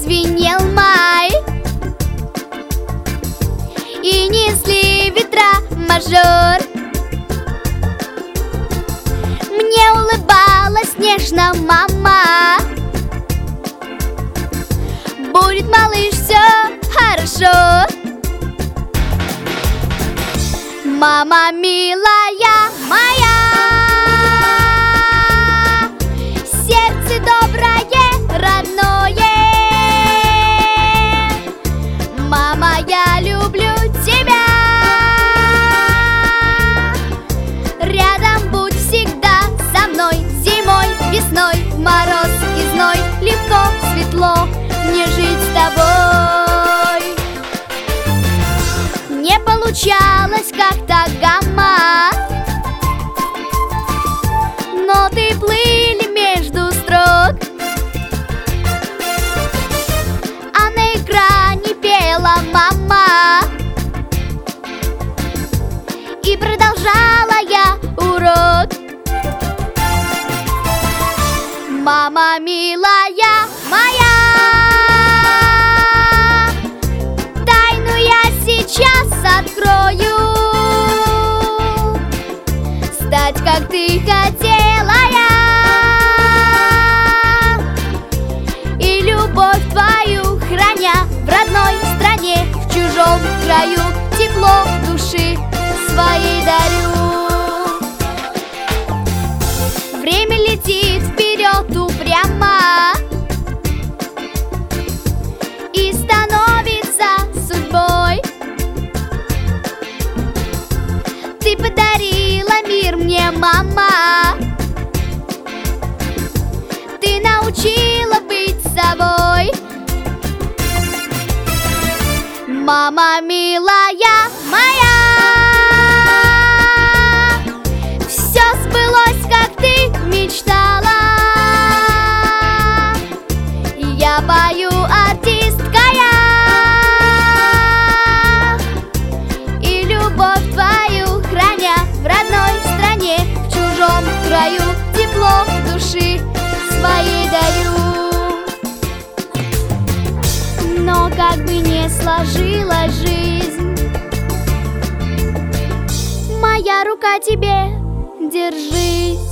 звенел май, и несли ветра мажор. Мне улыбалась нежно мама: будет, малыш, все хорошо. Мама милая моя, сердце доброе, родное. Мама, я люблю тебя. Рядом будь всегда со мной. Зимой, весной, мороз и зной. Легко, светло мне жить с тобой. Не получалось как-то гамма, ноты плыли между строк, а на экране пела мама, и продолжала я урок. Мама милая моя, тайну я сейчас открою. Стать, как ты хотела я, и любовь твою храня в родной стране, в чужом краю тепло души своей дарю. Время летит вперед упрямо и становится судьбой. Ты подарила мир мне, мама, ты научила быть собой. Мама милая моя, все сбылось, как ты мечтала. Я пою, артистка я, и любовь твою храня в родной стране, в чужом краю тепло души своей дарю. Но как бы ни сложилась жизнь, моя рука тебе держись.